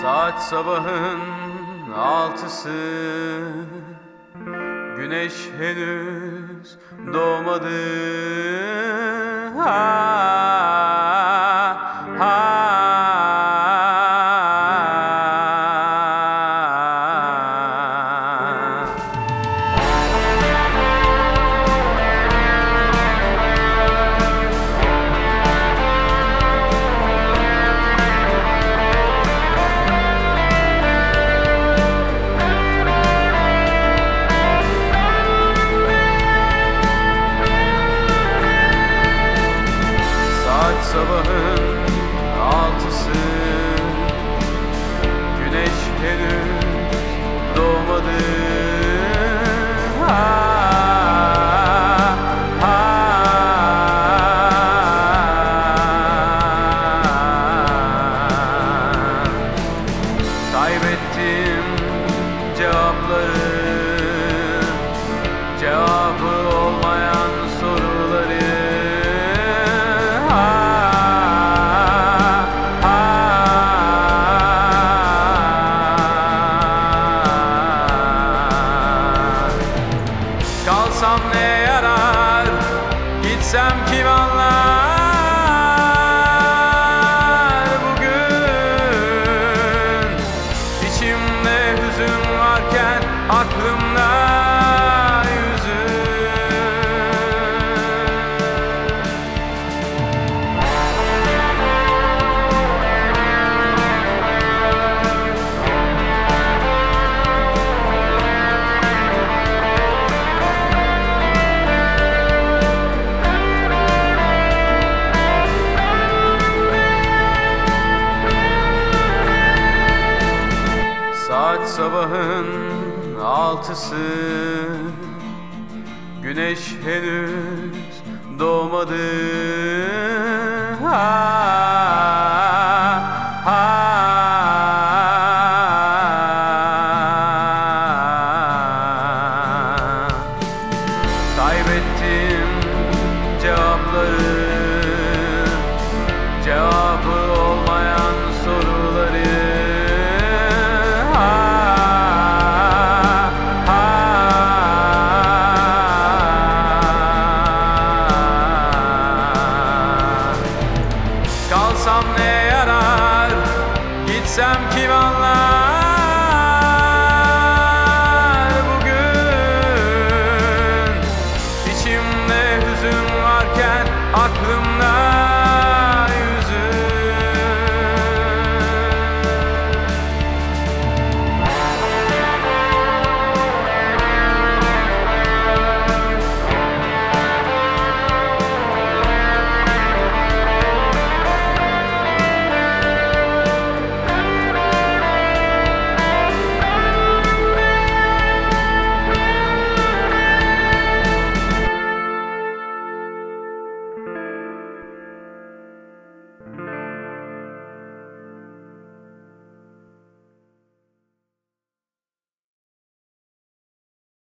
Saat sabahın 6'sı, güneş henüz doğmadı. Ha, ha. Sabahın 6'sı, güneş henüz doğmadı. Ha, ha. Kaybettim cevapları, cevabı olmayan soruları. Kalsam ne yarar, gitsem kim anlar bugün? İçimde hüzün varken aklımda yüzün. Saat sabahın 6'sı, güneş henüz doğmadı. Ha, ha. Kaybettim cevapları, cevabı olmayan soruları. Kalsam ne yarar, gitsem kim anlar bugün? İçimde hüzün varken aklımda